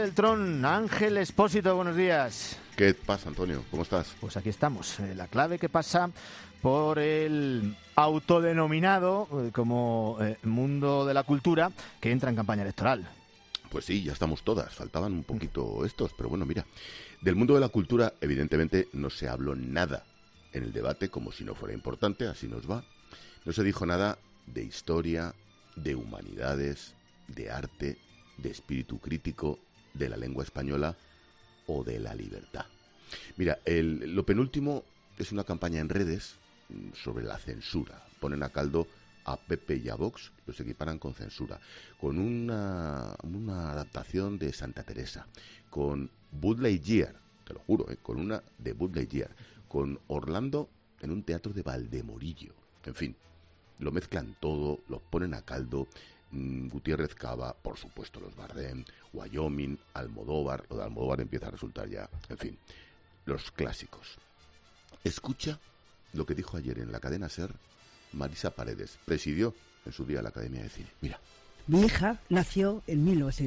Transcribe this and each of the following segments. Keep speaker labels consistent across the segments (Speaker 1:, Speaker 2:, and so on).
Speaker 1: El Tron, Ángel Expósito, buenos días.
Speaker 2: ¿Qué pasa, Antonio? ¿Cómo estás?
Speaker 1: Pues aquí estamos. La clave que pasa por el autodenominado como mundo de la cultura que entra en campaña electoral.
Speaker 2: Pues sí, ya estamos todas. Faltaban un poquito estos, pero bueno, mira. Del mundo de la cultura, evidentemente, no se habló nada en el debate, como si no fuera importante, así nos va. No se dijo nada de historia, de humanidades, de arte, de espíritu crítico, de la lengua española o de la libertad. Mira, lo penúltimo es una campaña en redes sobre la censura. Ponen a caldo a Pepe y a Vox, los equiparan con censura, con una adaptación de Santa Teresa, con Buzz Lightyear, te lo juro, con una de Buzz Lightyear, con Orlando en un teatro de Valdemorillo. En fin, lo mezclan todo, los ponen a caldo. Gutiérrez Cava, por supuesto los Bardem, Wyoming, Almodóvar. Lo de Almodóvar empieza a resultar ya, en fin, los clásicos. Escucha lo que dijo ayer en la cadena SER Marisa Paredes, presidió en su día la Academia de Cine. Mira.
Speaker 3: Mi hija nació en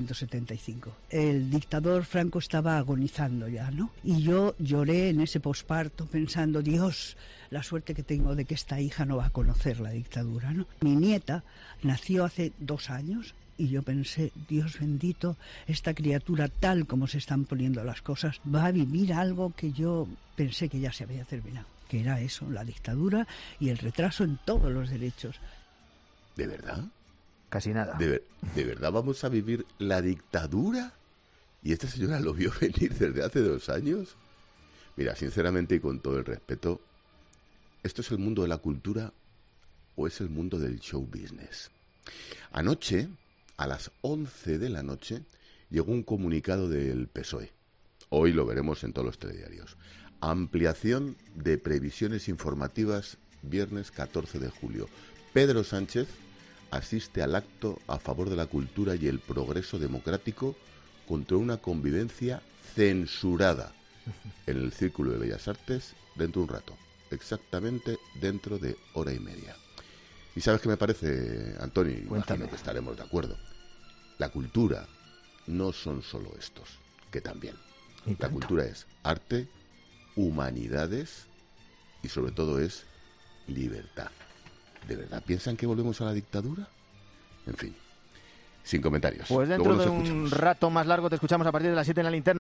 Speaker 3: 1975. El dictador Franco estaba agonizando ya, ¿no? Y yo lloré en ese posparto pensando, Dios, la suerte que tengo de que esta hija no va a conocer la dictadura, ¿no? Mi nieta nació hace 2 años y yo pensé, Dios bendito, esta criatura tal como se están poniendo las cosas va a vivir algo que yo pensé que ya se había terminado, que era eso, la dictadura y el retraso en todos los derechos.
Speaker 2: ¿De verdad?
Speaker 1: Casi nada.
Speaker 2: ¿De verdad vamos a vivir la dictadura? ¿Y esta señora lo vio venir desde hace 2 años? Mira, sinceramente y con todo el respeto, ¿esto es el mundo de la cultura o es el mundo del show business? Anoche, a las 11 de la noche, llegó un comunicado del PSOE. Hoy lo veremos en todos los telediarios. Ampliación de previsiones informativas, viernes 14 de julio. Pedro Sánchez asiste al acto a favor de la cultura y el progreso democrático contra una convivencia censurada en el Círculo de Bellas Artes dentro de un rato, exactamente dentro de 1h30. ¿Y sabes qué me parece, Antonio? Imagino que estaremos de acuerdo. La cultura no son solo estos, que también. La cultura es arte, humanidades y sobre todo es libertad. ¿De verdad piensan que volvemos a la dictadura? En fin, sin comentarios.
Speaker 1: Pues dentro de un rato más largo te escuchamos a partir de las 7 en la linterna.